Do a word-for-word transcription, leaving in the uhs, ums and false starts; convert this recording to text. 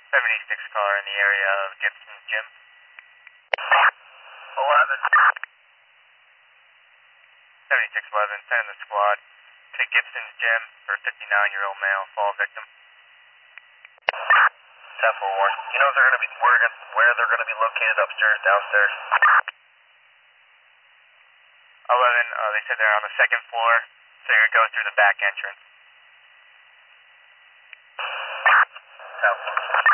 seventy-six car in the area of Gibson's Gym. eleven. seventy-six eleven, send in the squad to Gibson's Gym for a fifty-nine-year-old male fall victim. ten four one. You know if they're going to be where, where they're going to be located, upstairs, downstairs? eleven, uh, they said they're on the second floor, so you're going to go through the back entrance. ten four one.